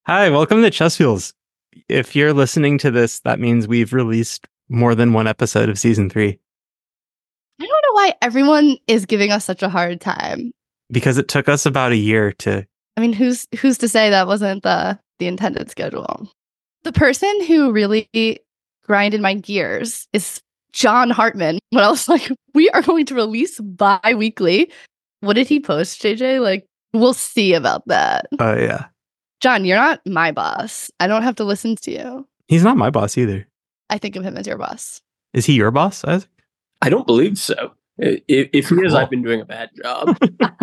Hi, welcome to Chess Wheels. If you're listening to this, that means we've released more than one episode of season 3 I don't know why everyone is giving us such a hard time. because it took us about a year to. I mean, who's to say that wasn't the intended schedule? The person who really grinded my gears is John Hartman. When I was like, we are going to release bi-weekly. What did he post, JJ? Like, we'll see about that. Oh, yeah. John, you're not my boss. I don't have to listen to you. He's not my boss either. I think of him as your boss. Is he your boss, Isaac? I don't believe so. If he is, I've been doing a bad job.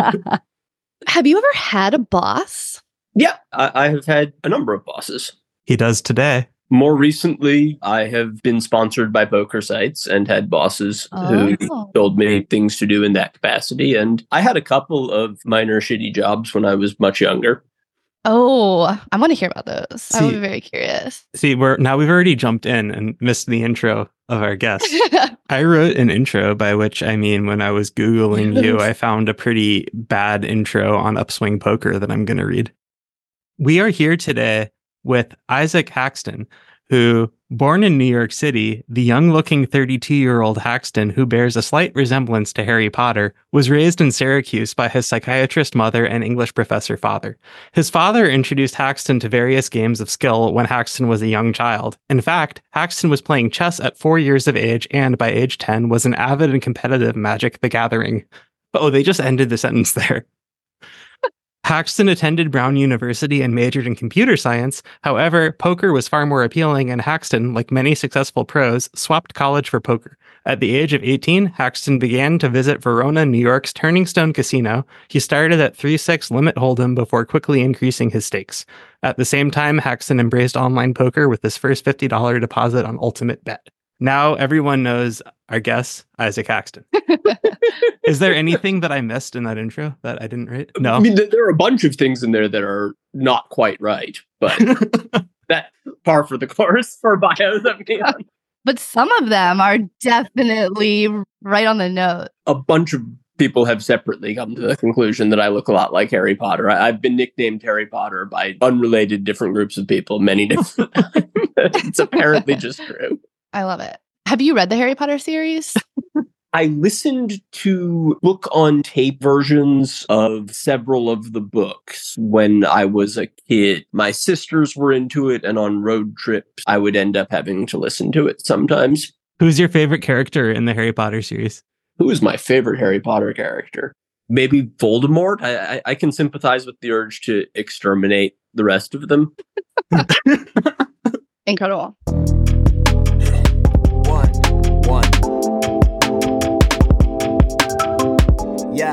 Have you ever had a boss? Yeah, I have had a number of bosses. He does today. More recently, I have been sponsored by poker sites and had bosses who told me things to do in that capacity. And I had a couple of minor shitty jobs when I was much younger. Oh, I want to hear about those. I would be very curious. We've already jumped in and missed the intro of our guest. I wrote an intro, by which I mean when I was Googling you, I found a pretty bad intro on Upswing Poker that I'm going to read. We are here today with Isaac Haxton, who, born in New York City, the young-looking 32-year-old Haxton, who bears a slight resemblance to Harry Potter, was raised in Syracuse by his psychiatrist mother and English professor father. His father introduced Haxton to various games of skill when Haxton was a young child. In fact, Haxton was playing chess at 4 years of age and, by age 10, was an avid and competitive Magic the Gathering. Oh, they just ended the sentence there. Haxton attended Brown University and majored in computer science. However, poker was far more appealing, and Haxton, like many successful pros, swapped college for poker. At the age of 18, Haxton began to visit Verona, New York's Turning Stone Casino. He started at 3-6 limit hold'em before quickly increasing his stakes. At the same time, Haxton embraced online poker with his first $50 deposit on Ultimate Bet. Now everyone knows our guest, Isaac Haxton. Is there anything that I missed in that intro that I didn't write? No. I mean, there are a bunch of things in there that are not quite right, but that's par for the course for bios. But some of them are definitely right on the note. A bunch of people have separately come to the conclusion that I look a lot like Harry Potter. I've been nicknamed Harry Potter by unrelated different groups of people many different times. It's apparently just true. I love it. Have you read the Harry Potter series? I listened to book on tape versions of several of the books when I was a kid. My sisters were into it, and on road trips, I would end up having to listen to it sometimes. Who's your favorite character in the Harry Potter series? Who is my favorite Harry Potter character? Maybe Voldemort. I can sympathize with the urge to exterminate the rest of them. Incredible. Yeah.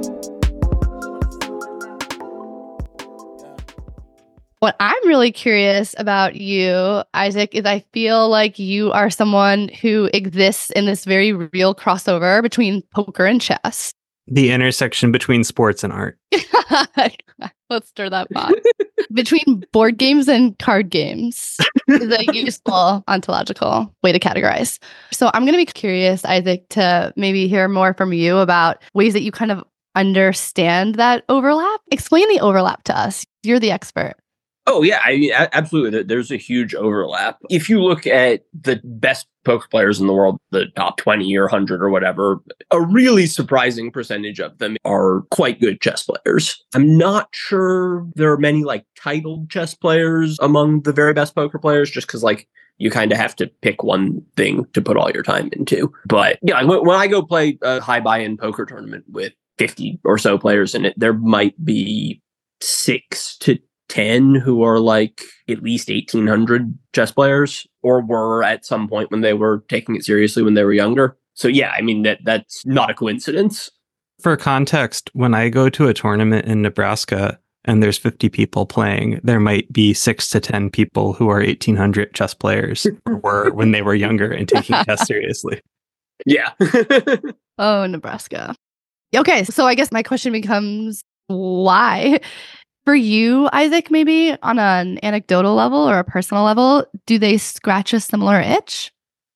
What I'm really curious about you, Isaac, is I feel like you are someone who exists in this very real crossover between poker and chess. The intersection between sports and art. Let's stir that pot. Between board games and card games is a useful ontological way to categorize. So I'm going to be curious, Isaac, to maybe hear more from you about ways that you kind of understand that overlap. Explain the overlap to us. You're the expert. Oh, yeah, I mean, absolutely. There's a huge overlap. If you look at the best poker players in the world, the top 20 or 100 or whatever, a really surprising percentage of them are quite good chess players. I'm not sure there are many titled chess players among the very best poker players, just because you kind of have to pick one thing to put all your time into. But yeah, when I go play a high buy-in poker tournament with 50 or so players in it, there might be 6 to 10 who are at least 1,800 chess players, or were at some point when they were taking it seriously when they were younger. So yeah, I mean, that's not a coincidence. For context, when I go to a tournament in Nebraska and there's 50 people playing, there might be 6 to 10 people who are 1,800 chess players, or were when they were younger and taking chess seriously. Yeah. Oh, Nebraska. Okay, so I guess my question becomes, why? For you, Isaac, maybe on an anecdotal level or a personal level, do they scratch a similar itch?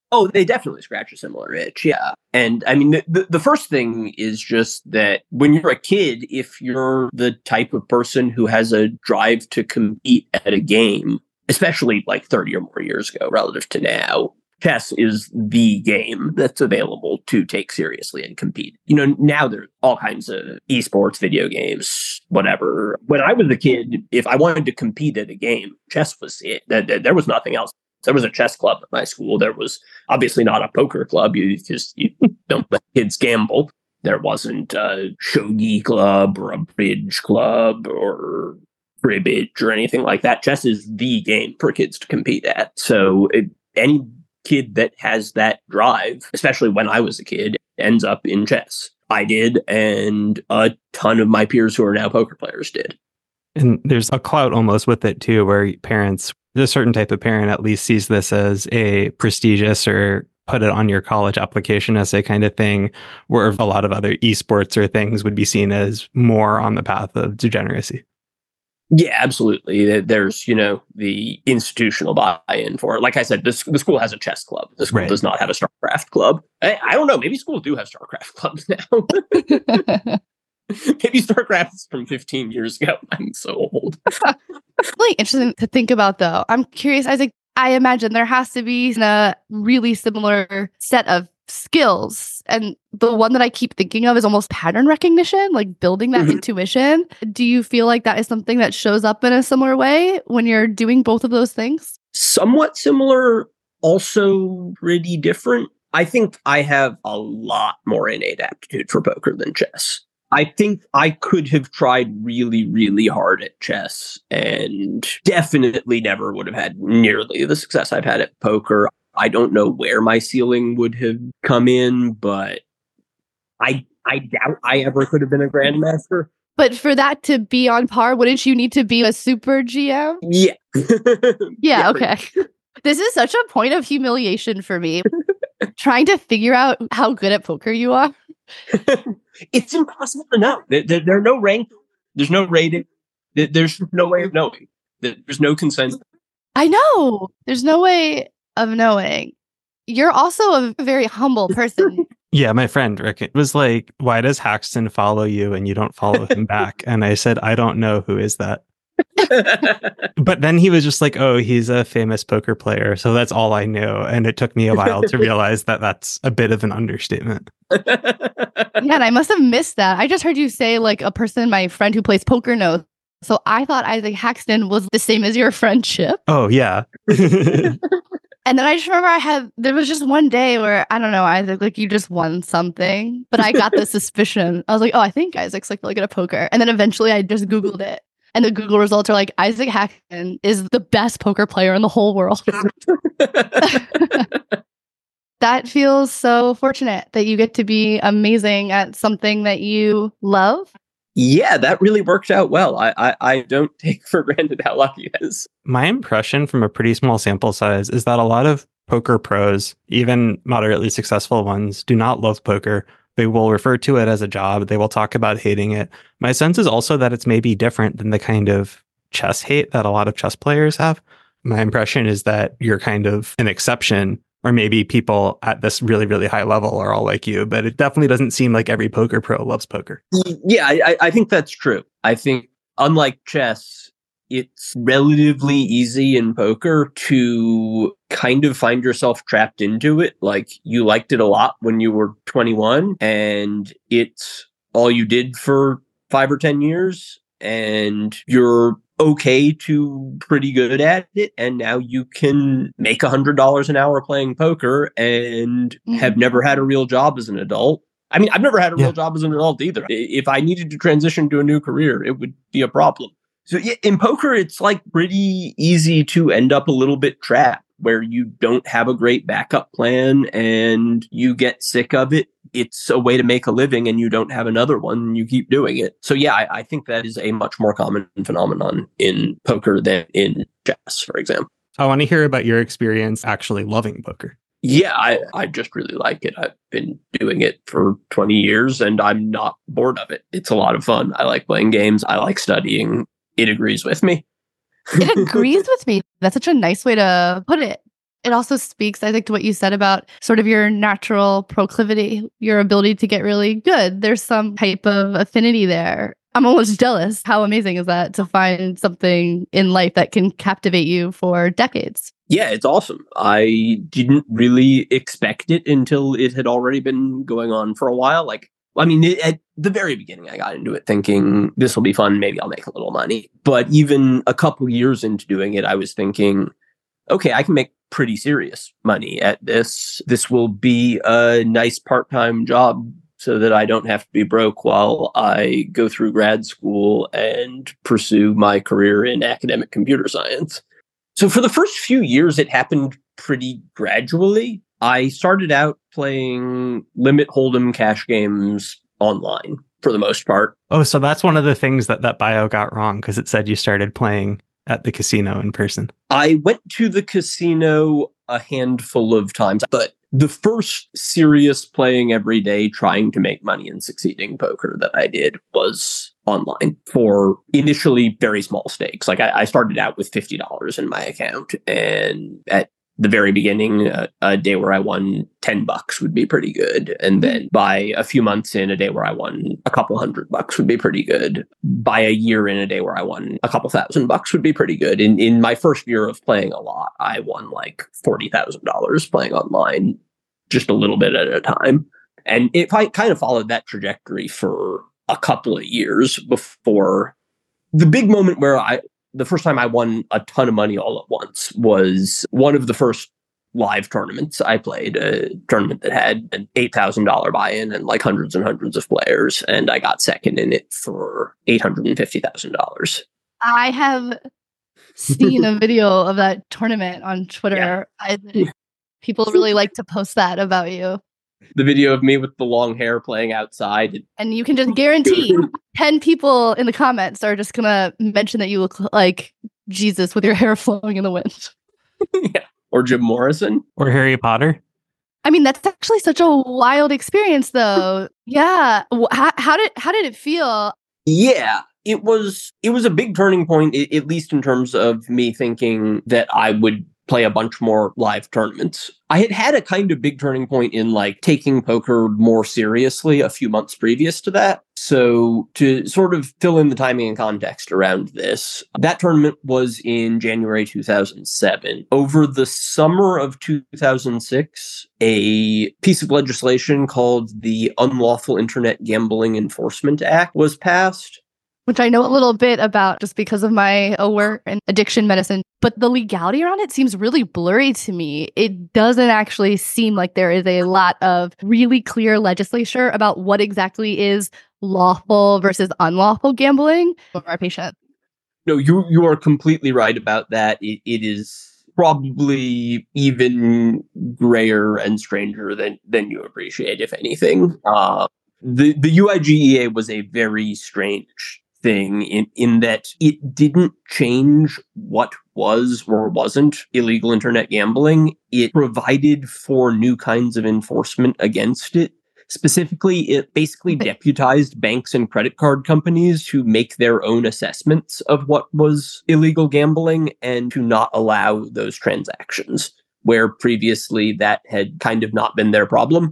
Oh, they definitely scratch a similar itch. Yeah. And I mean, the first thing is just that when you're a kid, if you're the type of person who has a drive to compete at a game, especially like 30 or more years ago relative to now, chess is the game that's available to take seriously and compete. Now there's all kinds of esports, video games, whatever. When I was a kid, if I wanted to compete at a game, chess was it. There was nothing else. There was a chess club at my school. There was obviously not a poker club. You don't let kids gamble. There wasn't a shogi club or a bridge club or cribbage or anything like that. Chess is the game for kids to compete at. So any kid that has that drive, especially when I was a kid, ends up in chess. I did, and a ton of my peers who are now poker players did. And there's a clout almost with it too, where parents, a certain type of parent at least sees this as a prestigious or put it on your college application as a kind of thing, where a lot of other esports or things would be seen as more on the path of degeneracy. Yeah, absolutely. There's, the institutional buy-in for it. Like I said, the school has a chess club. The school does not have a StarCraft club. I don't know. Maybe schools do have StarCraft clubs now. Maybe StarCraft is from 15 years ago. I'm so old. Really interesting to think about, though. I'm curious, Isaac. I imagine there has to be a really similar set of skills. And the one that I keep thinking of is almost pattern recognition, like building that intuition. Do you feel like that is something that shows up in a similar way when you're doing both of those things? Somewhat similar, also pretty different. I think I have a lot more innate aptitude for poker than chess. I think I could have tried really, really hard at chess and definitely never would have had nearly the success I've had at poker. I don't know where my ceiling would have come in, but I doubt I ever could have been a grandmaster. But for that to be on par, wouldn't you need to be a super GM? Yeah. Yeah, okay. This is such a point of humiliation for me. Trying to figure out how good at poker you are. It's impossible to know. There are no rank. There's no rating. There's no way of knowing. There's no consensus. I know. There's no way of knowing. You're also a very humble person. Yeah, my friend Rick was like, why does Haxton follow you and you don't follow him back? And I said, I don't know, who is that? But then he was just like, oh, he's a famous poker player. So that's all I knew. And it took me a while to realize that that's a bit of an understatement. Yeah, and I must have missed that. I just heard you say like a person, my friend who plays poker knows. So I thought Isaac Haxton was the same as your friend Chip. Oh, yeah. And then I just remember there was just one day where, I don't know, Isaac, like you just won something. But I got the suspicion. I was like, oh, I think Isaac's like really good at poker. And then eventually I just Googled it. And the Google results are like, Isaac Haxton is the best poker player in the whole world. That feels so fortunate that you get to be amazing at something that you love. Yeah, that really worked out well. I don't take for granted how lucky it is. My impression from a pretty small sample size is that a lot of poker pros, even moderately successful ones, do not love poker. They will refer to it as a job. They will talk about hating it. My sense is also that it's maybe different than the kind of chess hate that a lot of chess players have. My impression is that you're kind of an exception, or maybe people at this really, really high level are all like you, but it definitely doesn't seem like every poker pro loves poker. Yeah, I think that's true. I think unlike chess, it's relatively easy in poker to kind of find yourself trapped into it. Like you liked it a lot when you were 21 and it's all you did for 5 or 10 years and you're okay to pretty good at it. And now you can make $100 an hour playing poker and have never had a real job as an adult. I mean, I've never had a real job as an adult either. If I needed to transition to a new career, it would be a problem. So yeah, in poker, it's like pretty easy to end up a little bit trapped where you don't have a great backup plan and you get sick of it. It's a way to make a living and you don't have another one and you keep doing it. So yeah, I think that is a much more common phenomenon in poker than in chess, for example. I want to hear about your experience actually loving poker. Yeah, I just really like it. I've been doing it for 20 years and I'm not bored of it. It's a lot of fun. I like playing games. I like studying. It agrees with me. It agrees with me. That's such a nice way to put it. It also speaks, I think, to what you said about sort of your natural proclivity, your ability to get really good. There's some type of affinity there. I'm almost jealous. How amazing is that to find something in life that can captivate you for decades? Yeah, it's awesome. I didn't really expect it until it had already been going on for a while. At the very beginning, I got into it thinking this will be fun. Maybe I'll make a little money. But even a couple years into doing it, I was thinking, okay, I can make pretty serious money at this. This will be a nice part-time job so that I don't have to be broke while I go through grad school and pursue my career in academic computer science. So for the first few years, it happened pretty gradually. I started out playing limit hold'em cash games online for the most part. Oh, so that's one of the things that bio got wrong, because it said you started playing at the casino in person. I went to the casino a handful of times, but the first serious playing every day, trying to make money and succeeding poker that I did was online for initially very small stakes. Like I started out with $50 in my account, and at the very beginning, a day where I won $10 would be pretty good. And then by a few months in, a day where I won a couple $100 would be pretty good. By a year in, a day where I won a couple $1,000 would be pretty good. In my first year of playing a lot, I won like $40,000 playing online, just a little bit at a time. And I kind of followed that trajectory for a couple of years before the big moment where the first time I won a ton of money all at once was one of the first live tournaments I played, a tournament that had an $8,000 buy-in and like hundreds and hundreds of players. And I got second in it for $850,000. I have seen a video of that tournament on Twitter. Yeah. People really like to post that about you. The video of me with the long hair playing outside. And you can just guarantee 10 people in the comments are just going to mention that you look like Jesus with your hair flowing in the wind. Yeah. Or Jim Morrison. Or Harry Potter. I mean, that's actually such a wild experience, though. Yeah. How did it feel? Yeah. It was a big turning point, at least in terms of me thinking that I would play a bunch more live tournaments. I had a kind of big turning point in like taking poker more seriously a few months previous to that. So to sort of fill in the timing and context around this, that tournament was in January 2007. Over the summer of 2006, a piece of legislation called the Unlawful Internet Gambling Enforcement Act was passed. Which I know a little bit about just because of my work in addiction medicine. But the legality around it seems really blurry to me. It doesn't actually seem like there is a lot of really clear legislation about what exactly is lawful versus unlawful gambling for our patient. No, you are completely right about that. It is probably even grayer and stranger than you appreciate, if anything. The UIGEA was a very strange thing in that it didn't change what was or wasn't illegal internet gambling. It provided for new kinds of enforcement against it. Specifically, it basically deputized banks and credit card companies to make their own assessments of what was illegal gambling and to not allow those transactions, where previously that had kind of not been their problem.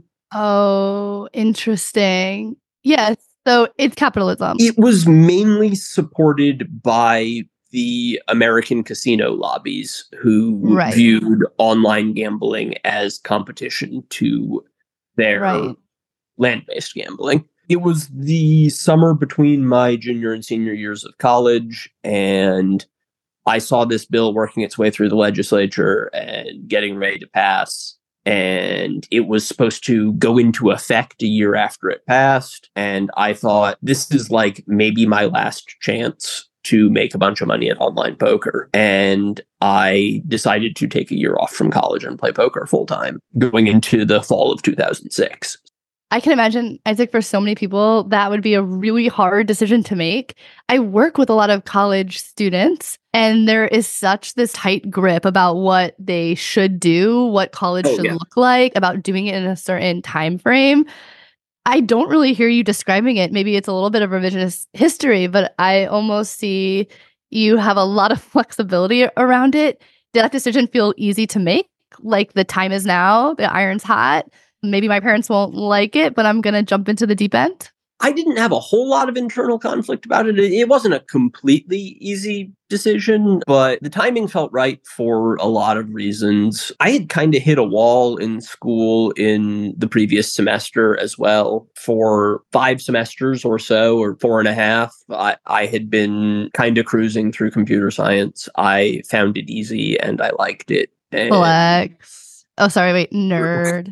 Oh, interesting. Yes. So it's capitalism. It was mainly supported by the American casino lobbies who viewed online gambling as competition to their land-based gambling. It was the summer between my junior and senior years of college, and I saw this bill working its way through the legislature and getting ready to pass. And it was supposed to go into effect a year after it passed. And I thought, this is like maybe my last chance to make a bunch of money at online poker. And I decided to take a year off from college and play poker full time going into the fall of 2006. I can imagine, Isaac, for so many people, that would be a really hard decision to make. I work with a lot of college students, and there is such this tight grip about what they should do, what college should look like, about doing it in a certain time frame. I don't really hear you describing it. Maybe it's a little bit of revisionist history, but I almost see you have a lot of flexibility around it. Did that decision feel easy to make? like the time is now, the iron's hot. Maybe my parents won't like it, but I'm going to jump into the deep end? I didn't have a whole lot of internal conflict about it. It wasn't a completely easy decision, but the timing felt right for a lot of reasons. I had kind of hit a wall in school in the previous semester as well. For 5 semesters or so, or 4.5, I had been kind of cruising through computer science. I found it easy and I liked it. Flex. Oh, sorry, wait, nerd.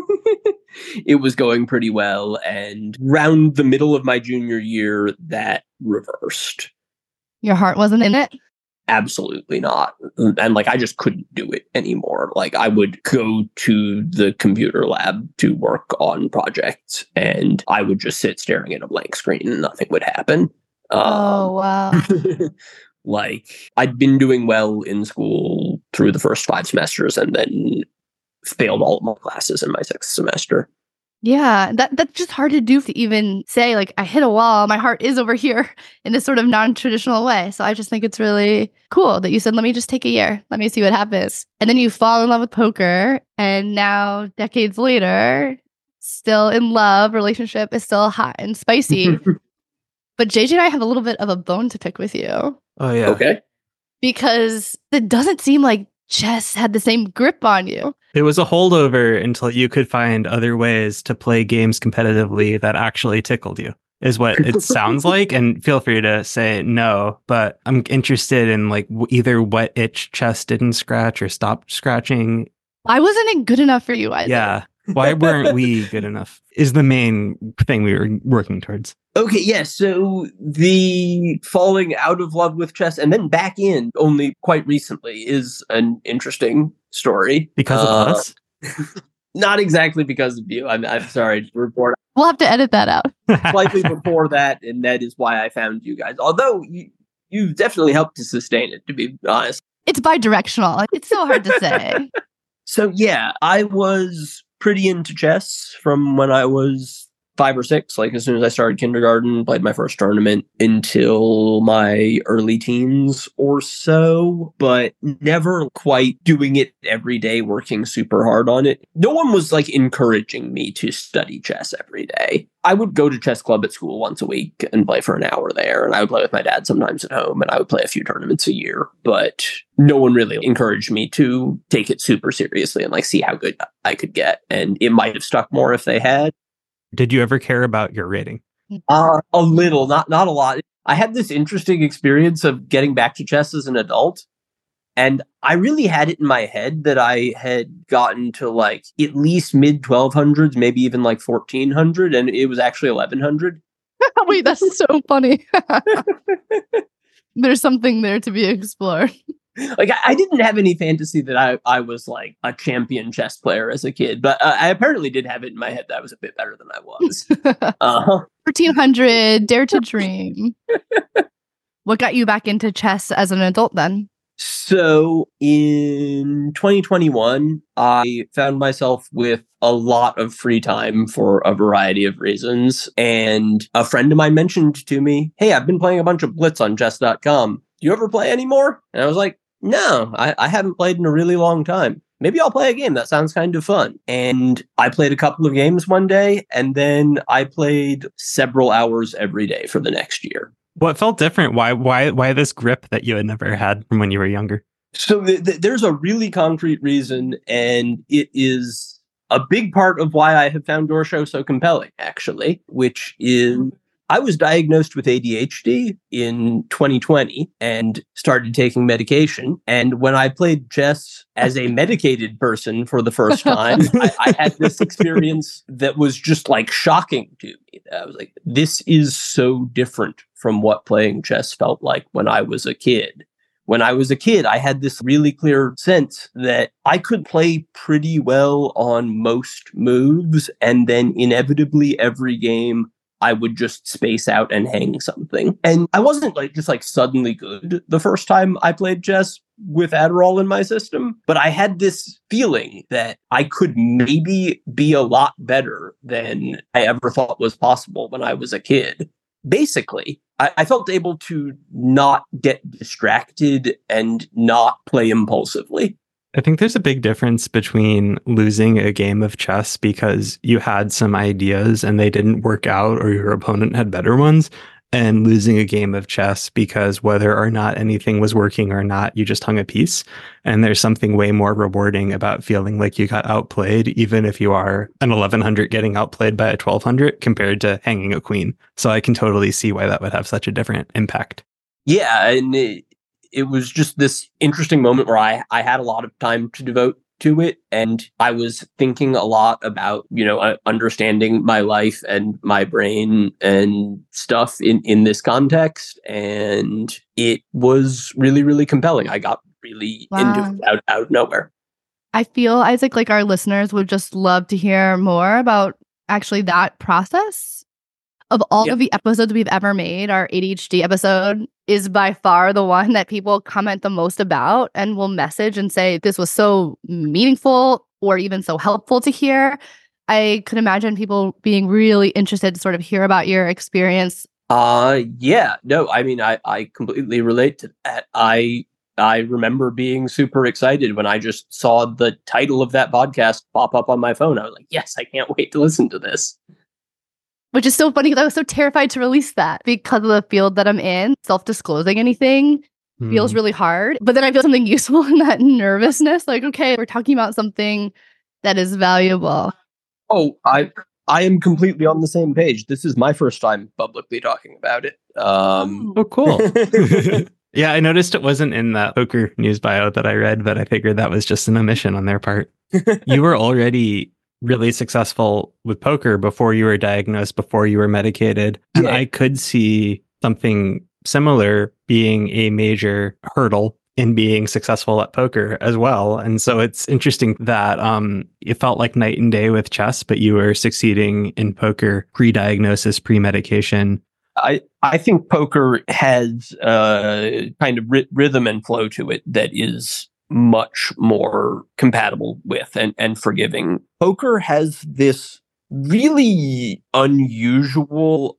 It was going pretty well, and around the middle of my junior year, that reversed. Your heart wasn't in it? Absolutely not. And I just couldn't do it anymore. I would go to the computer lab to work on projects, and I would just sit staring at a blank screen and nothing would happen. Oh, wow. I'd been doing well in school through the first 5 semesters and then failed all of my classes in my 6th semester. Yeah, that's just hard to do to even say, I hit a wall, my heart is over here in this sort of non-traditional way. So I just think it's really cool that you said, let me just take a year. Let me see what happens. And then you fall in love with poker. And now, decades later, still in love, relationship is still hot and spicy. But JJ and I have a little bit of a bone to pick with you. Oh, yeah. Okay. Because it doesn't seem like chess had the same grip on you. It was a holdover until you could find other ways to play games competitively that actually tickled you, is what it sounds like. And feel free to say no, but I'm interested in either what itch chess didn't scratch or stopped scratching. Why wasn't it good enough for you, Isaac? Yeah. Why weren't we good enough is the main thing we were working towards. Okay, yes. So the falling out of love with chess and then back in only quite recently is an interesting story. Because of us? Not exactly because of you. I'm sorry to report. We'll have to edit that out. Slightly before that, and that is why I found you guys. Although you've definitely helped to sustain it, to be honest. It's bi-directional. It's so hard to say. So yeah, I was pretty into chess from when I was 5 or 6, as soon as I started kindergarten, played my first tournament until my early teens or so, but never quite doing it every day, working super hard on it. No one was encouraging me to study chess every day. I would go to chess club at school once a week and play for an hour there, and I would play with my dad sometimes at home, and I would play a few tournaments a year, but no one really encouraged me to take it super seriously and see how good I could get, and it might have stuck more if they had. Did you ever care about your rating? A little, not a lot. I had this interesting experience of getting back to chess as an adult, and I really had it in my head that I had gotten to at least mid 1200s, maybe even 1400, and it was actually 1100. Wait, that's so funny. There's something there to be explored. I didn't have any fantasy that I was a champion chess player as a kid, but I apparently did have it in my head that I was a bit better than I was. 1300, dare to dream. What got you back into chess as an adult then? So in 2021, I found myself with a lot of free time for a variety of reasons. And a friend of mine mentioned to me, hey, I've been playing a bunch of Blitz on chess.com. Do you ever play anymore? And I was like, no, I haven't played in a really long time. Maybe I'll play a game. That sounds kind of fun. And I played a couple of games one day, and then I played several hours every day for the next year. What felt different? Why this grip that you had never had from when you were younger? So there's a really concrete reason, and it is a big part of why I have found your show so compelling, actually, which is I was diagnosed with ADHD in 2020 and started taking medication. And when I played chess as a medicated person for the first time, I had this experience that was just shocking to me. I was like, this is so different from what playing chess felt like when I was a kid. When I was a kid, I had this really clear sense that I could play pretty well on most moves, and then inevitably every game I would just space out and hang something. And I wasn't just suddenly good the first time I played chess with Adderall in my system, but I had this feeling that I could maybe be a lot better than I ever thought was possible when I was a kid. Basically, I felt able to not get distracted and not play impulsively. I think there's a big difference between losing a game of chess because you had some ideas and they didn't work out or your opponent had better ones, and losing a game of chess because whether or not anything was working or not, you just hung a piece. And there's something way more rewarding about feeling like you got outplayed, even if you are an 1100 getting outplayed by a 1200 compared to hanging a queen. So I can totally see why that would have such a different impact. Yeah, and it was just this interesting moment where I had a lot of time to devote to it, and I was thinking a lot about, understanding my life and my brain and stuff in this context, and it was really, really compelling. I got really into it out of nowhere. I feel, Isaac, like our listeners would just love to hear more about actually that process. Of all of the episodes we've ever made, our ADHD episode is by far the one that people comment the most about and will message and say, this was so meaningful or even so helpful to hear. I could imagine people being really interested to sort of hear about your experience. Yeah, no, I mean, I completely relate to that. I remember being super excited when I just saw the title of that podcast pop up on my phone. I was like, yes, I can't wait to listen to this. Which is so funny because I was so terrified to release that because of the field that I'm in. Self-disclosing anything feels really hard. But then I feel something useful in that nervousness. Like, okay, we're talking about something that is valuable. Oh, I am completely on the same page. This is my first time publicly talking about it. Oh, cool. Yeah, I noticed it wasn't in that poker news bio that I read, but I figured that was just an omission on their part. You were already really successful with poker before you were diagnosed, before you were medicated. And I could see something similar being a major hurdle in being successful at poker as well. And so it's interesting that it felt like night and day with chess, but you were succeeding in poker pre-diagnosis, pre-medication. I think poker has a kind of rhythm and flow to it that is much more compatible with and forgiving. Poker has this really unusual,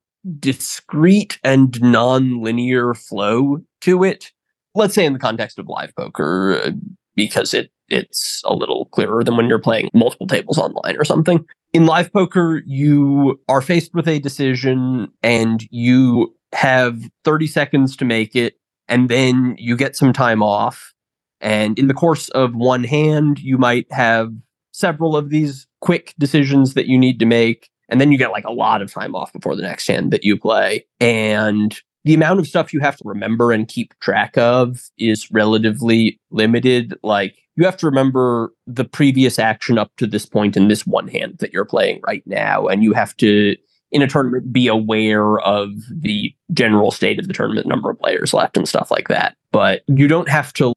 discrete and non-linear flow to it. Let's say in the context of live poker, because it's a little clearer than when you're playing multiple tables online or something. In live poker, you are faced with a decision and you have 30 seconds to make it, and then you get some time off. And in the course of one hand, you might have several of these quick decisions that you need to make. And then you get like a lot of time off before the next hand that you play. And the amount of stuff you have to remember and keep track of is relatively limited. Like, you have to remember the previous action up to this point in this one hand that you're playing right now. And you have to, in a tournament, be aware of the general state of the tournament, number of players left and stuff like that. But you don't have to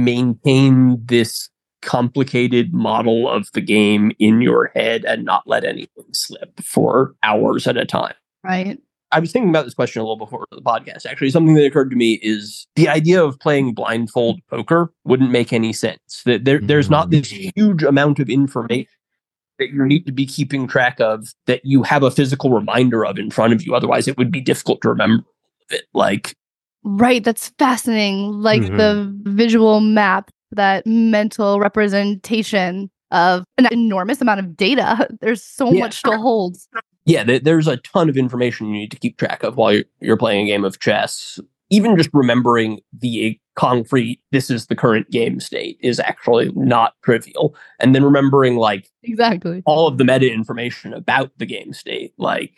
maintain this complicated model of the game in your head and not let anything slip for hours at a time. Right. I was thinking about this question a little before the podcast. Actually, something that occurred to me is the idea of playing blindfold poker wouldn't make any sense. That there's not this huge amount of information that you need to be keeping track of that you have a physical reminder of in front of you. Otherwise, it would be difficult to remember it. Like, right, that's fascinating. Like the visual map, that mental representation of an enormous amount of data. There's so much to hold. Yeah, there's a ton of information you need to keep track of while you're playing a game of chess. Even just remembering the concrete, this is the current game state, is actually not trivial. And then remembering, like, exactly all of the meta information about the game state. Like,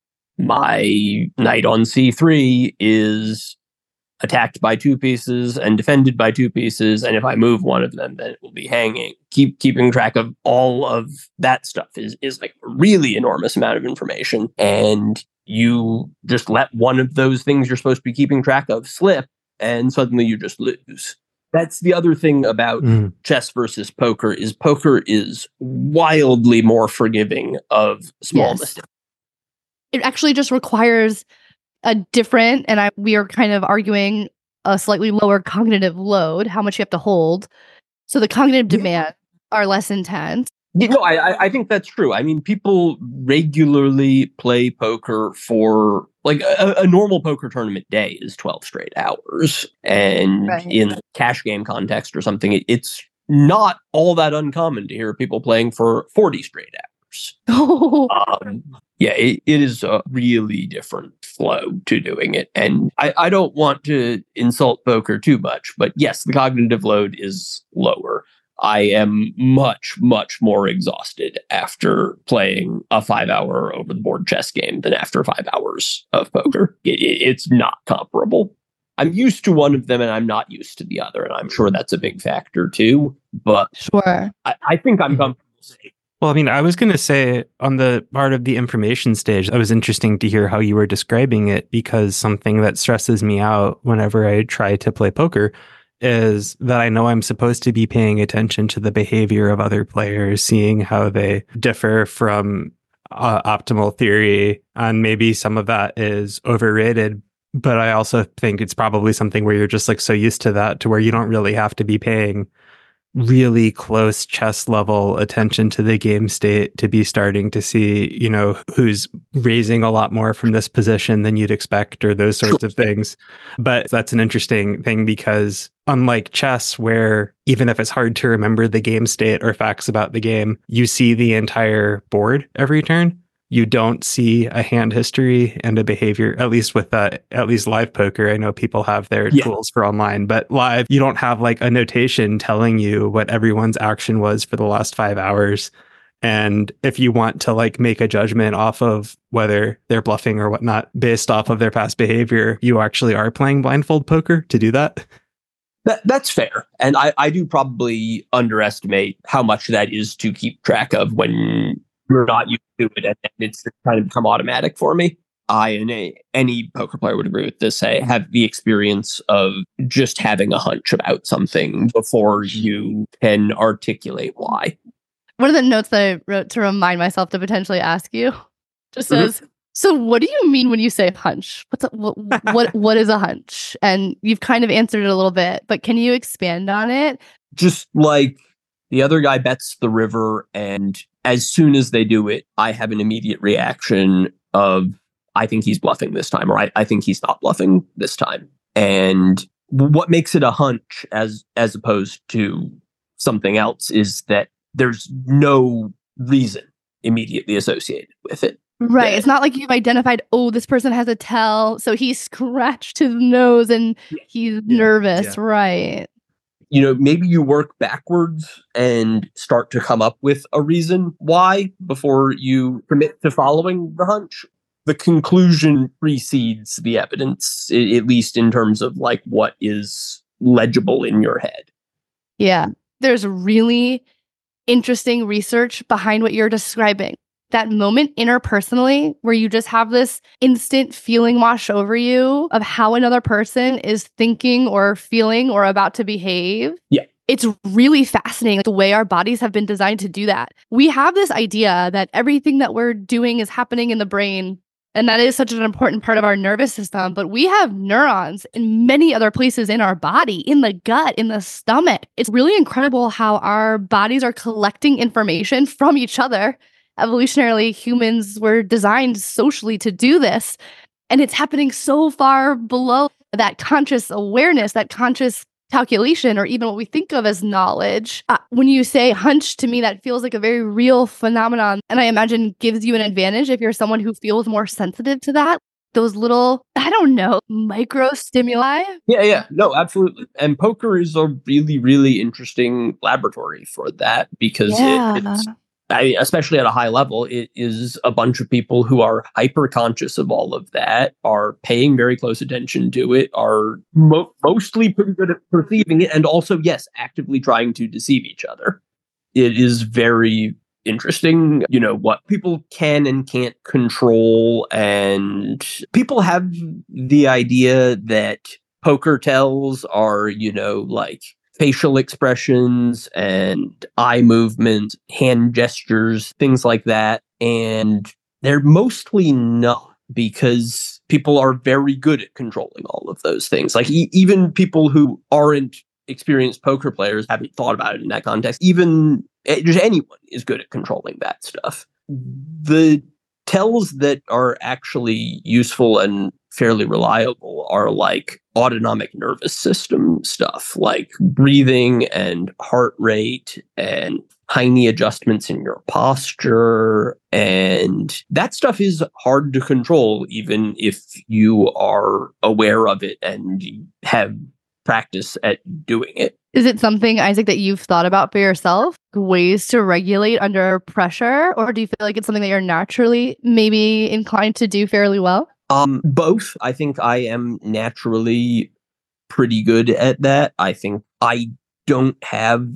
my knight on c3 is attacked by 2 pieces and defended by 2 pieces, and if I move one of them, then it will be hanging. Keeping track of all of that stuff is like a really enormous amount of information, and you just let one of those things you're supposed to be keeping track of slip, and suddenly you just lose. That's the other thing about chess versus poker is wildly more forgiving of small mistakes. It actually just requires a different, and we are kind of arguing a slightly lower cognitive load, how much you have to hold. So the cognitive demands are less intense. No, I think that's true. I mean, people regularly play poker for, like, a normal poker tournament day is 12 straight hours. And in cash game context or something, it's not all that uncommon to hear people playing for 40 straight hours. Yeah, it is a really different flow to doing it. And I don't want to insult poker too much, but yes, the cognitive load is lower. I am much, much more exhausted after playing a 5-hour over the board chess game than after 5 hours of poker. It's not comparable. I'm used to one of them and I'm not used to the other. And I'm sure that's a big factor too. But sure, I think I'm comfortable saying. Well, I mean, I was going to say on the part of the information stage, it was interesting to hear how you were describing it, because something that stresses me out whenever I try to play poker is that I know I'm supposed to be paying attention to the behavior of other players, seeing how they differ from optimal theory. And maybe some of that is overrated. But I also think it's probably something where you're just like so used to that to where you don't really have to be paying really close chess level attention to the game state to be starting to see, you know, who's raising a lot more from this position than you'd expect or those sorts of things. But that's an interesting thing because unlike chess, where even if it's hard to remember the game state or facts about the game, you see the entire board every turn. You don't see a hand history and a behavior, at least with at least live poker. I know people have their tools for online, but live, you don't have like a notation telling you what everyone's action was for the last 5 hours. And if you want to like make a judgment off of whether they're bluffing or whatnot based off of their past behavior, you actually are playing blindfold poker to do that. That's fair. And I do probably underestimate how much that is to keep track of when you're not used to it, and it's kind of become automatic for me. I and any poker player would agree with this. I have the experience of just having a hunch about something before you can articulate why. One of the notes that I wrote to remind myself to potentially ask you just says, so what do you mean when you say hunch? What is a hunch? And you've kind of answered it a little bit, but can you expand on it? Just like the other guy bets the river, and as soon as they do it, I have an immediate reaction of, I think he's bluffing this time, or I think he's not bluffing this time. And what makes it a hunch as opposed to something else is that there's no reason immediately associated with it. Right. It's not like you've identified, oh, this person has a tell, so he scratched his nose and he's nervous. Yeah. Right. You know, maybe you work backwards and start to come up with a reason why before you commit to following the hunch. The conclusion precedes the evidence, at least in terms of like what is legible in your head. Yeah. There's really interesting research behind what you're describing. That moment interpersonally where you just have this instant feeling wash over you of how another person is thinking or feeling or about to behave. Yeah. It's really fascinating the way our bodies have been designed to do that. We have this idea that everything that we're doing is happening in the brain, and that is such an important part of our nervous system. But we have neurons in many other places in our body, in the gut, in the stomach. It's really incredible how our bodies are collecting information from each other. Evolutionarily, humans were designed socially to do this. And it's happening so far below that conscious awareness, that conscious calculation, or even what we think of as knowledge. When you say hunch, to me, that feels like a very real phenomenon. And I imagine gives you an advantage if you're someone who feels more sensitive to that. Those little, I don't know, micro stimuli. Yeah. No, absolutely. And poker is a really, really interesting laboratory for that because it's especially at a high level, it is a bunch of people who are hyper conscious of all of that, are paying very close attention to it, are mostly pretty good at perceiving it, and also, yes, actively trying to deceive each other. It is very interesting, you know, what people can and can't control. And people have the idea that poker tells are, you know, like facial expressions and eye movement, hand gestures, things like that. And they're mostly not, because people are very good at controlling all of those things. Like even people who aren't experienced poker players haven't thought about it in that context. Even just anyone is good at controlling that stuff. The tells that are actually useful and fairly reliable are like autonomic nervous system stuff, like breathing and heart rate and tiny adjustments in your posture. And that stuff is hard to control, even if you are aware of it and you have practice at doing it. Is it something, Isaac, that you've thought about for yourself? Ways to regulate under pressure? Or do you feel like it's something that you're naturally maybe inclined to do fairly well? Both. I think I am naturally pretty good at that. I think I don't have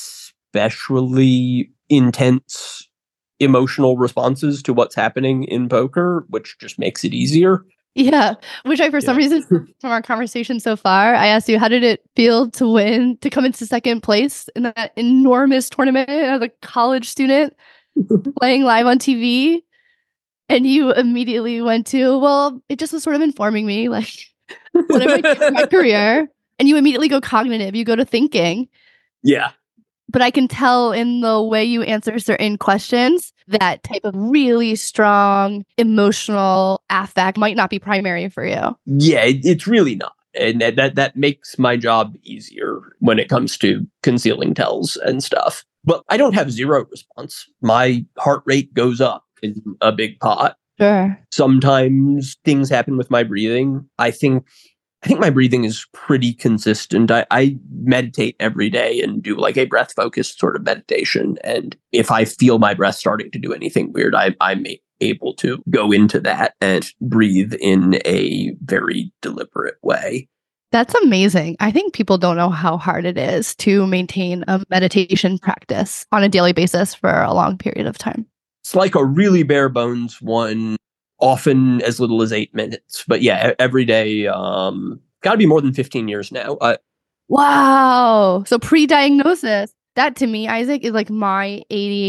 especially intense emotional responses to what's happening in poker, which just makes it easier. Yeah, which for some reason, from our conversation so far, I asked you, how did it feel to win, to come into second place in that enormous tournament as a college student playing live on TV? And you immediately went to, well, it just was sort of informing me, like, what am I doing in my career? And you immediately go cognitive, you go to thinking. Yeah. But I can tell in the way you answer certain questions, that type of really strong emotional affect might not be primary for you. Yeah, it's really not. And that makes my job easier when it comes to concealing tells and stuff. But I don't have zero response. My heart rate goes up in a big pot. Sure. Sometimes things happen with my breathing. I think my breathing is pretty consistent. I meditate every day and do like a breath focused sort of meditation. And if I feel my breath starting to do anything weird, I'm able to go into that and breathe in a very deliberate way. That's amazing. I think people don't know how hard it is to maintain a meditation practice on a daily basis for a long period of time. It's like a really bare bones one, often as little as 8 minutes. But yeah, every day, got to be more than 15 years now. Wow. So pre-diagnosis. That to me, Isaac, is like my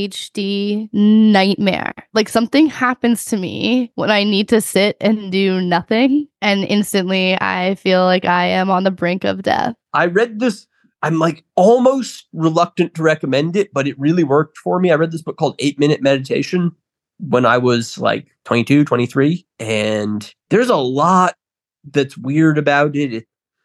ADHD nightmare. Like something happens to me when I need to sit and do nothing. And instantly I feel like I am on the brink of death. I read this. I'm like almost reluctant to recommend it, but it really worked for me. I read this book called 8 Minute Meditation when I was like 22, 23. And there's a lot that's weird about it.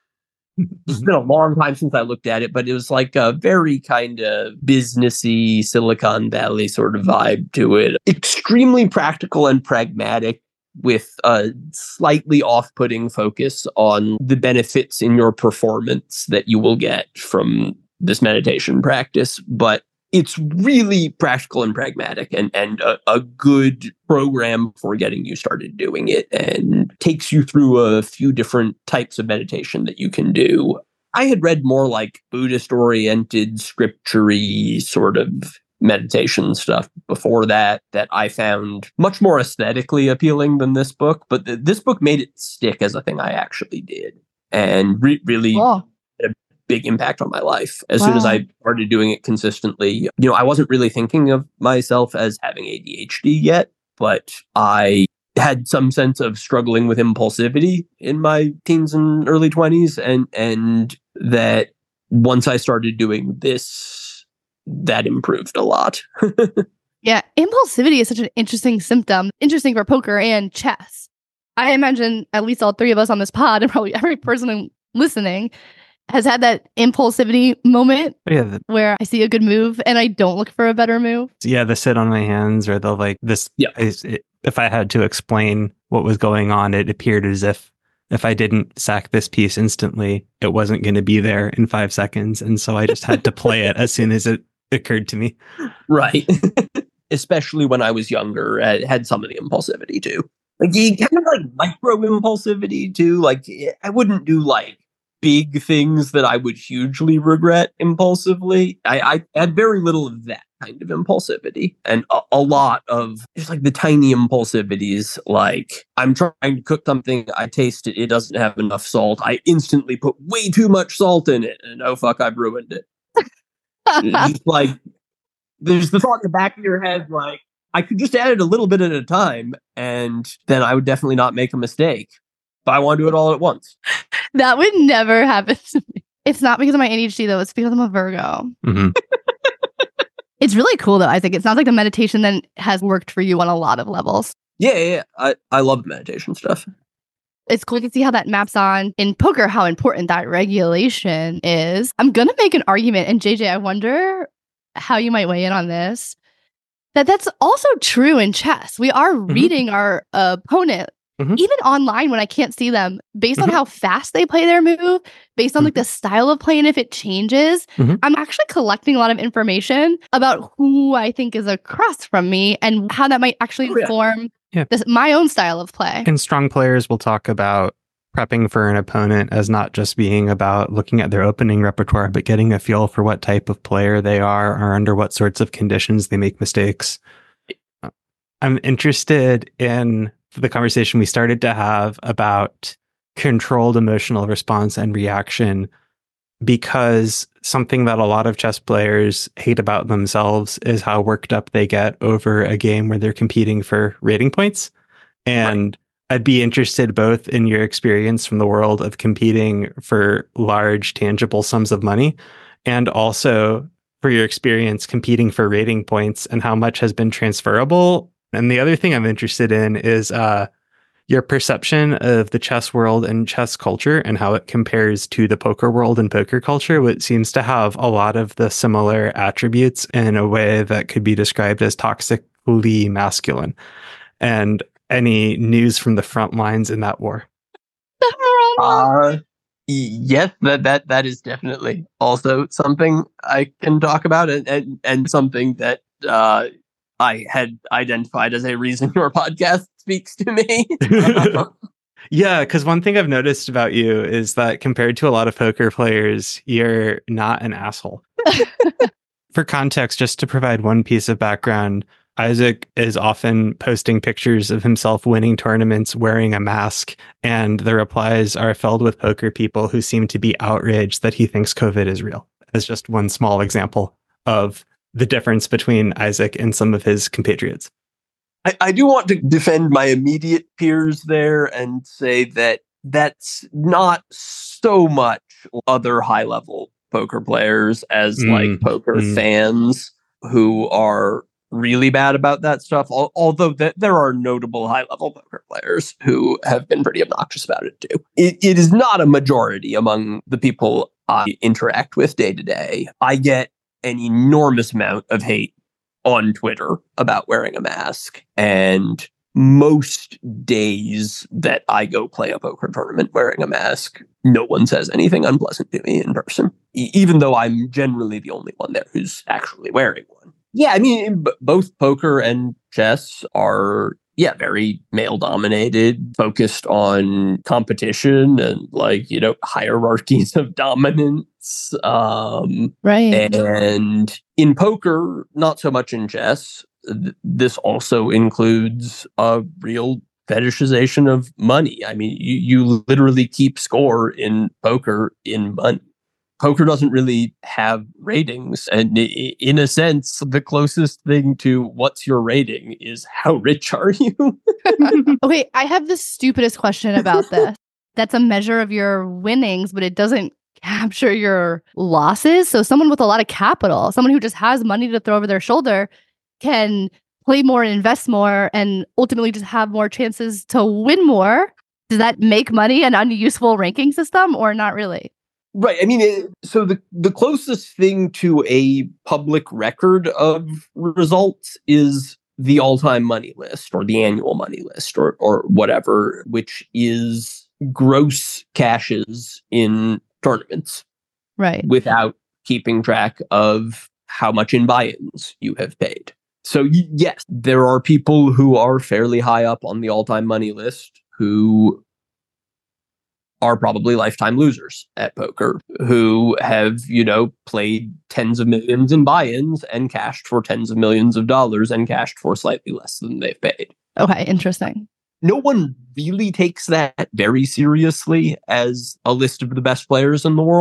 It's been a long time since I looked at it, but it was like a very kind of businessy Silicon Valley sort of vibe to it. Extremely practical and pragmatic with a slightly off-putting focus on the benefits in your performance that you will get from this meditation practice. But it's really practical and pragmatic and a good program for getting you started doing it and takes you through a few different types of meditation that you can do. I had read more like Buddhist-oriented, scripture-y sort of meditation stuff before that I found much more aesthetically appealing than this book. But this book made it stick as a thing I actually did and really... Cool. Big impact on my life. As soon as I started doing it consistently, I wasn't really thinking of myself as having ADHD yet, but I had some sense of struggling with impulsivity in my teens and early 20s. And that once I started doing this, that improved a lot. Yeah, impulsivity is such an interesting symptom, interesting for poker and chess. I imagine at least all three of us on this pod and probably every person listening has had that impulsivity moment where I see a good move and I don't look for a better move. Yeah, the sit on my hands or the like this. Yeah. If I had to explain what was going on, it appeared as if I didn't sack this piece instantly, it wasn't going to be there in 5 seconds. And so I just had to play it as soon as it occurred to me. Right. Especially when I was younger, I had some of the impulsivity too. Like you kind of like micro impulsivity too. Like I wouldn't do like big things that I would hugely regret impulsively. I had very little of that kind of impulsivity and a lot of just like the tiny impulsivities. Like I'm trying to cook something, I taste it, it doesn't have enough salt. I instantly put way too much salt in it and oh fuck, I've ruined it. Just like there's the thought in the back of your head, like I could just add it a little bit at a time and then I would definitely not make a mistake. But I want to do it all at once. That would never happen to me. It's not because of my ADHD, though. It's because I'm a Virgo. Mm-hmm. It's really cool, though, Isaac. It sounds like the meditation then has worked for you on a lot of levels. Yeah. I love meditation stuff. It's cool to see how that maps on in poker, how important that regulation is. I'm going to make an argument. And JJ, I wonder how you might weigh in on this. That's also true in chess. We are reading our opponent, even online when I can't see them, based on how fast they play their move, based on like the style of play and if it changes. I'm actually collecting a lot of information about who I think is across from me and how that might actually inform my own style of play. And strong players will talk about prepping for an opponent as not just being about looking at their opening repertoire, but getting a feel for what type of player they are or under what sorts of conditions they make mistakes. I'm interested in the conversation we started to have about controlled emotional response and reaction, because something that a lot of chess players hate about themselves is how worked up they get over a game where they're competing for rating points. And I'd be interested both in your experience from the world of competing for large, tangible sums of money, and also for your experience competing for rating points and how much has been transferable. And the other thing I'm interested in is your perception of the chess world and chess culture and how it compares to the poker world and poker culture, which seems to have a lot of the similar attributes in a way that could be described as toxically masculine. And any news from the front lines in that war? Yes, that is definitely also something I can talk about, and something that I had identified as a reason your podcast speaks to me. Yeah, because one thing I've noticed about you is that compared to a lot of poker players, you're not an asshole. For context, just to provide one piece of background, Isaac is often posting pictures of himself winning tournaments wearing a mask, and the replies are filled with poker people who seem to be outraged that he thinks COVID is real. As just one small example of the difference between Isaac and some of his compatriots. I do want to defend my immediate peers there and say that that's not so much other high-level poker players as like poker fans who are really bad about that stuff, although there are notable high-level poker players who have been pretty obnoxious about it too. It is not a majority among the people I interact with day to day. I get an enormous amount of hate on Twitter about wearing a mask, and most days that I go play a poker tournament wearing a mask, no one says anything unpleasant to me in person, even though I'm generally the only one there who's actually wearing one. Yeah, I mean, both poker and chess are, very male-dominated, focused on competition and, hierarchies of dominance. Right. And in poker, not so much in chess. This also includes a real fetishization of money. I mean, you literally keep score in poker in money. Poker doesn't really have ratings, and in a sense, the closest thing to what's your rating is how rich are you? Okay, I have the stupidest question about this. That's a measure of your winnings, but it doesn't capture your losses. So someone with a lot of capital, someone who just has money to throw over their shoulder, can play more and invest more and ultimately just have more chances to win more. Does that make money an unuseful ranking system or not really? Right. I mean, so the closest thing to a public record of results is the all-time money list or the annual money list or whatever, which is gross cashes in tournaments. Right. Without keeping track of how much in buy-ins you have paid. So yes, there are people who are fairly high up on the all-time money list who are probably lifetime losers at poker, who have, played tens of millions in buy-ins and cashed for tens of millions of dollars and cashed for slightly less than they've paid. Okay, interesting. No one really takes that very seriously as a list of the best players in the world.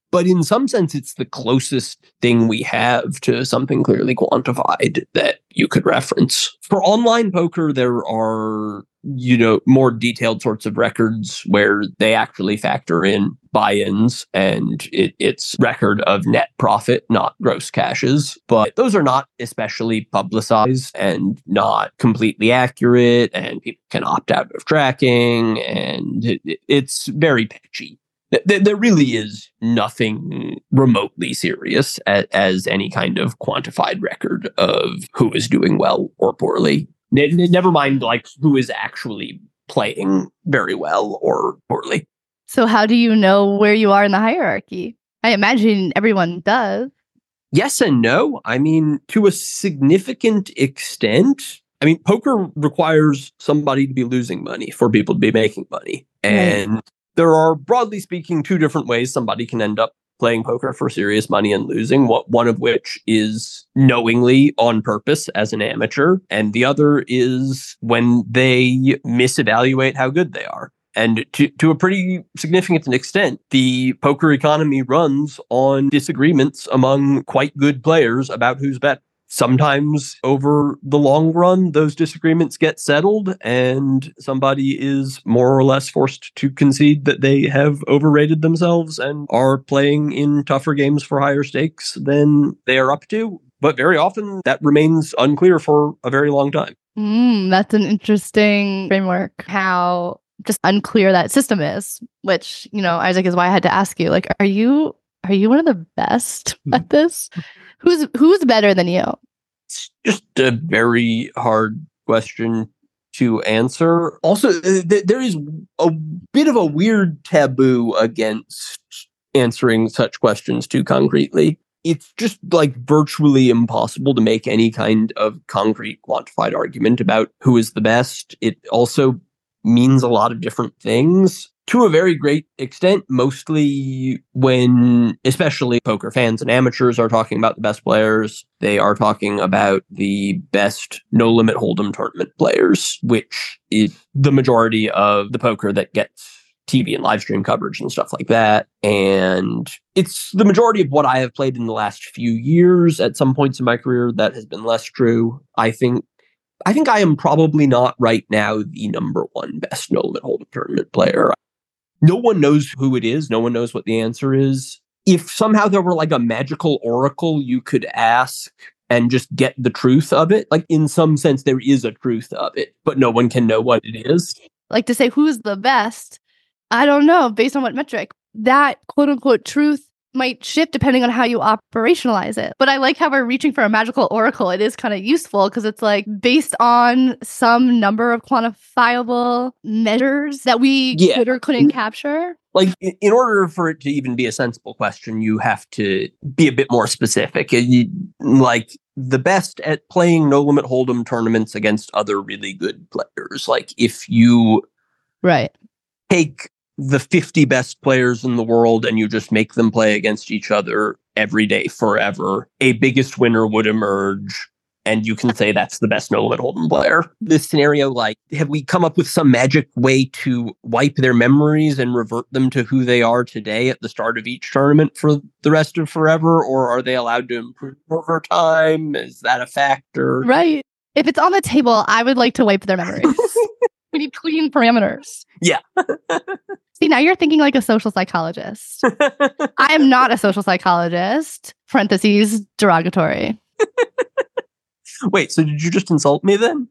But in some sense, it's the closest thing we have to something clearly quantified that you could reference. For online poker, there are, more detailed sorts of records where they actually factor in buy-ins and it's record of net profit, not gross cashes. But those are not especially publicized and not completely accurate, and people can opt out of tracking, and it's very pitchy. There really is nothing remotely serious as any kind of quantified record of who is doing well or poorly. Never mind, like, who is actually playing very well or poorly. So how do you know where you are in the hierarchy? I imagine everyone does. Yes and no. I mean, to a significant extent. I mean, poker requires somebody to be losing money for people to be making money. And there are, broadly speaking, two different ways somebody can end up playing poker for serious money and losing, one of which is knowingly on purpose as an amateur, and the other is when they misevaluate how good they are. And to a pretty significant extent, the poker economy runs on disagreements among quite good players about who's better. Sometimes over the long run, those disagreements get settled and somebody is more or less forced to concede that they have overrated themselves and are playing in tougher games for higher stakes than they are up to. But very often that remains unclear for a very long time. That's an interesting framework, how just unclear that system is, which, Isaac, is why I had to ask you, like, are you one of the best at this? Who's better than you? It's just a very hard question to answer. Also, there is a bit of a weird taboo against answering such questions too concretely. It's just like virtually impossible to make any kind of concrete quantified argument about who is the best. It also means a lot of different things. To a very great extent, mostly when especially poker fans and amateurs are talking about the best players, they are talking about the best No Limit Hold'em tournament players, which is the majority of the poker that gets TV and live stream coverage and stuff like that. And it's the majority of what I have played in the last few years. At some points in my career, that has been less true. I think I am probably not right now the number one best No Limit Hold'em tournament player. No one knows who it is. No one knows what the answer is. If somehow there were like a magical oracle you could ask and just get the truth of it, like in some sense there is a truth of it, but no one can know what it is. Like, to say who's the best, I don't know, based on what metric. That quote unquote truth might shift depending on how you operationalize it. But I like how we're reaching for a magical oracle. It is kind of useful because it's like based on some number of quantifiable measures that we could or couldn't capture. Like, in order for it to even be a sensible question, you have to be a bit more specific. Like, the best at playing No Limit Hold'em tournaments against other really good players. Like, if you take the 50 best players in the world and you just make them play against each other every day forever, a biggest winner would emerge, and you can say that's the best No Limit Hold'em player. This scenario, like, have we come up with some magic way to wipe their memories and revert them to who they are today at the start of each tournament for the rest of forever? Or are they allowed to improve over time? Is that a factor? Right. If it's on the table, I would like to wipe their memories. We need clean parameters. Yeah. See, now you're thinking like a social psychologist. I am not a social psychologist. Parentheses, derogatory. Wait, so did you just insult me then?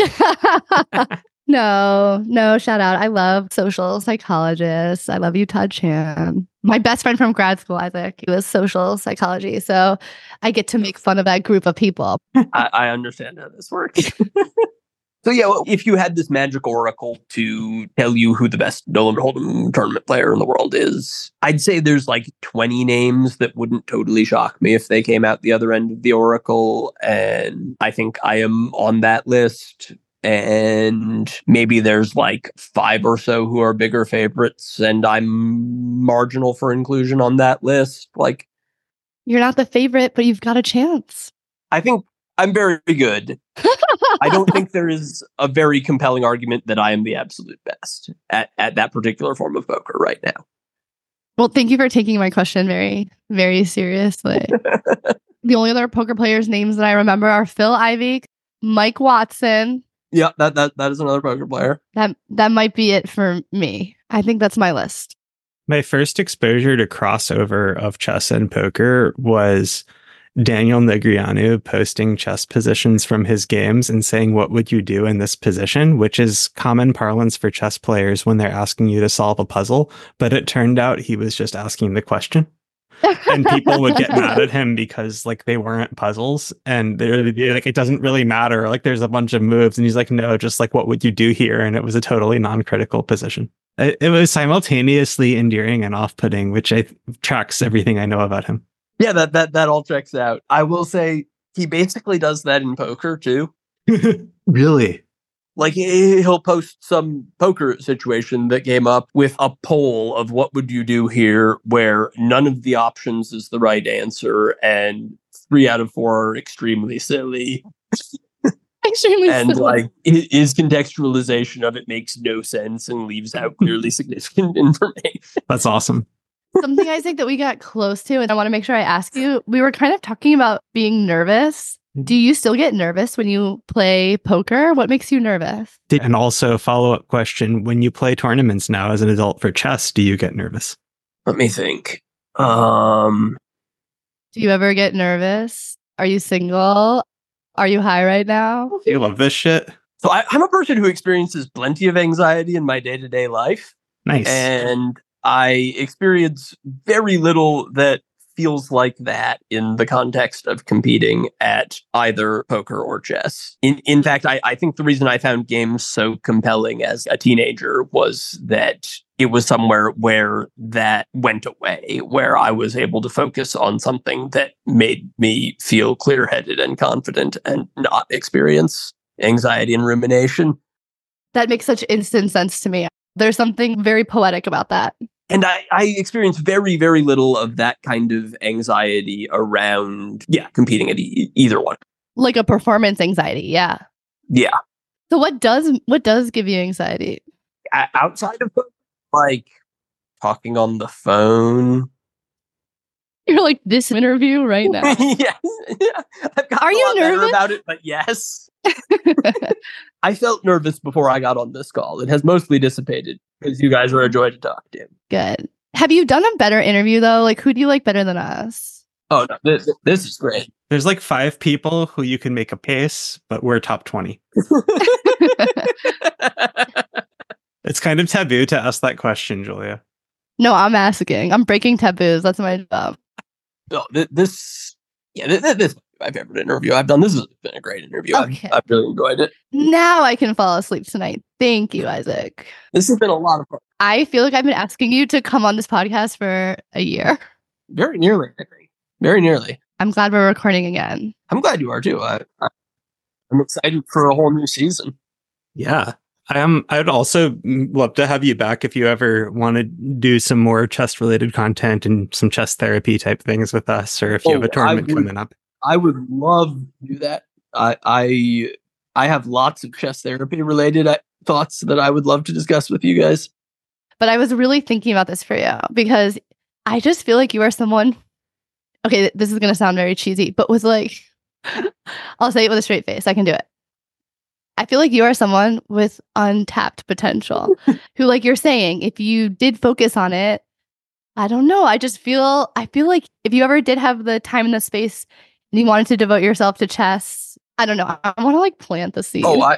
No, shout out. I love social psychologists. I love you, Todd Chan. My best friend from grad school, Isaac, he was social psychology. So I get to make fun of that group of people. I understand how this works. So yeah, well, if you had this magic oracle to tell you who the best No Limit Hold'em tournament player in the world is, I'd say there's like 20 names that wouldn't totally shock me if they came out the other end of the oracle. And I think I am on that list. And maybe there's like 5 or so who are bigger favorites, and I'm marginal for inclusion on that list. Like, you're not the favorite, but you've got a chance. I think I'm very good. I don't think there is a very compelling argument that I am the absolute best at that particular form of poker right now. Well, thank you for taking my question very, very seriously. The only other poker players' names that I remember are Phil Ivey, Mike Watson. Yeah, that is another poker player. That might be it for me. I think that's my list. My first exposure to crossover of chess and poker was Daniel Negreanu posting chess positions from his games and saying, "What would you do in this position?" which is common parlance for chess players when they're asking you to solve a puzzle. But it turned out he was just asking the question. And people would get mad at him because like they weren't puzzles and they're like, it doesn't really matter. Like there's a bunch of moves. And he's like, no, just like, what would you do here? And it was a totally non-critical position. It was simultaneously endearing and off-putting, which tracks everything I know about him. Yeah, that all checks out. I will say he basically does that in poker too. Really? Like he'll post some poker situation that came up with a poll of what would you do here, where none of the options is the right answer, and 3 out of 4 are extremely silly. And like his contextualization of it makes no sense and leaves out clearly significant information. That's awesome. Something I think that we got close to, and I want to make sure I ask you, we were kind of talking about being nervous. Do you still get nervous when you play poker? What makes you nervous? And also, follow-up question, when you play tournaments now as an adult for chess, do you get nervous? Let me think. Do you ever get nervous? Are you single? Are you high right now? Do you love this shit? So I'm a person who experiences plenty of anxiety in my day-to-day life. Nice. And I experience very little that feels like that in the context of competing at either poker or chess. In fact, I think the reason I found games so compelling as a teenager was that it was somewhere where that went away, where I was able to focus on something that made me feel clear-headed and confident and not experience anxiety and rumination. That makes such instant sense to me. There's something very poetic about that. And I experience very, very little of that kind of anxiety around, competing at either one. Like a performance anxiety, yeah. Yeah. So what does give you anxiety? Outside of like talking on the phone. You're like, this interview right now. Yeah. I've gotten Are you nervous about it? But yes. I felt nervous before I got on this call. It has mostly dissipated because you guys are a joy to talk to. Good. Have you done a better interview though? Like, who do you like better than us? Oh, no, this is great. There's like 5 people who you can make a pace, but we're top 20. It's kind of taboo to ask that question, Julia. No, I'm asking. I'm breaking taboos. That's my job. No, this is my favorite interview I've done. This has been a great interview. Okay. I've really enjoyed it. Now I can fall asleep tonight. Thank you, Isaac. This has been a lot of fun. I feel like I've been asking you to come on this podcast for a year. Very nearly, I think. Very nearly. I'm glad we're recording again. I'm glad you are too. I'm excited for a whole new season. Yeah. I'd also love to have you back if you ever want to do some more chess-related content and some chess therapy type things with us, or if you have a tournament coming up. I would love to do that. I have lots of chess therapy related thoughts that I would love to discuss with you guys. But I was really thinking about this for you because I just feel like you are someone. Okay, this is going to sound very cheesy, but was like, I'll say it with a straight face. I can do it. I feel like you are someone with untapped potential who, like you're saying, if you did focus on it, I don't know. I feel like if you ever did have the time and the space and you wanted to devote yourself to chess, I don't know. I want to like plant the seed. Oh,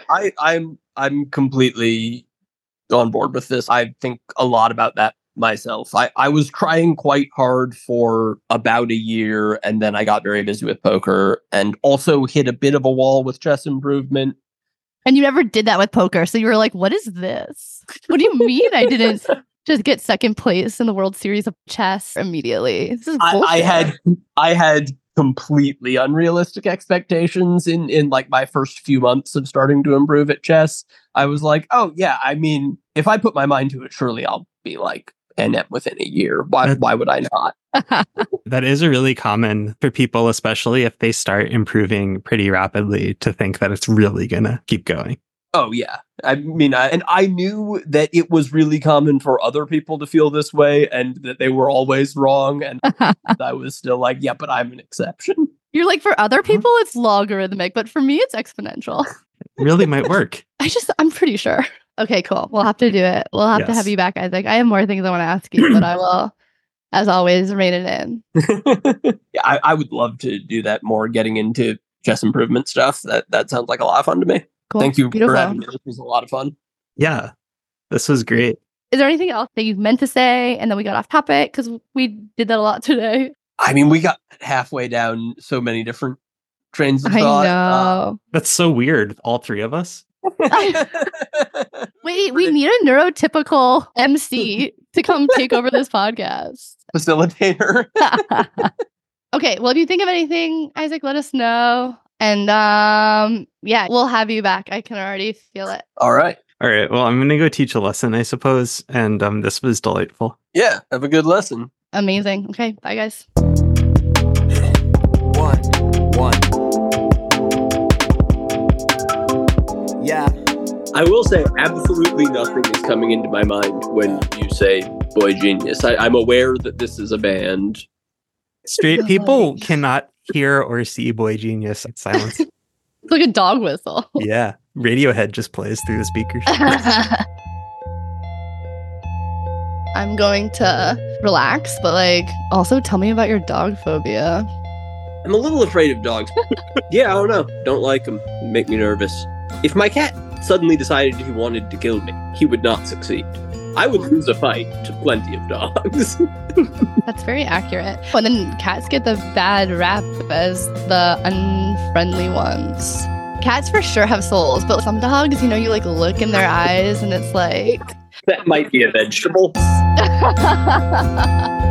I'm completely on board with this. I think a lot about that myself. I was trying quite hard for about a year, and then I got very busy with poker and also hit a bit of a wall with chess improvement. And you never did that with poker. So you were like, what is this? What do you mean I didn't just get second place in the World Series of chess immediately? This is bullshit. I had completely unrealistic expectations in like my first few months of starting to improve at chess. I was like, oh yeah, I mean, if I put my mind to it, surely I'll be like NM within a year. Why would I not? That is a really common for people, especially if they start improving pretty rapidly, to think that it's really going to keep going. Oh, yeah. I mean, I knew that it was really common for other people to feel this way and that they were always wrong. And I was still like, yeah, but I'm an exception. You're like, for other people, it's logarithmic, but for me, it's exponential. It really might work. I'm pretty sure. Okay, cool. We'll have to do it. We'll have to have you back, Isaac. I have more things I want to ask you, but I will, as always, rein it in. Yeah, I would love to do that more, getting into chess improvement stuff. That sounds like a lot of fun to me. Cool. Thank you Beautiful. for having me. This was a lot of fun. Yeah, this was great. Is there anything else that you meant to say and then we got off topic? Because we did that a lot today. I mean, we got halfway down so many different trains of I thought. know. That's so weird. All three of us. Wait, we need a neurotypical MC to come take over this podcast. Facilitator. Okay, well, if you think of anything, Isaac, let us know. And yeah, we'll have you back. I can already feel it. All right. Well, I'm going to go teach a lesson, I suppose. And this was delightful. Yeah, have a good lesson. Amazing. Okay, bye, guys. One. Yeah. I will say absolutely nothing is coming into my mind when you say Boy Genius. I'm aware that this is a band. Straight people cannot hear or see Boy Genius. It's silence. It's like a dog whistle. Yeah. Radiohead just plays through the speakers. I'm going to relax, but like, also tell me about your dog phobia. I'm a little afraid of dogs. Yeah, I don't know. Don't like them. Make me nervous. If my cat suddenly decided he wanted to kill me, he would not succeed. I would lose a fight to plenty of dogs. That's very accurate. And then cats get the bad rap as the unfriendly ones. Cats for sure have souls, but some dogs, you like look in their eyes and it's like... That might be a vegetable.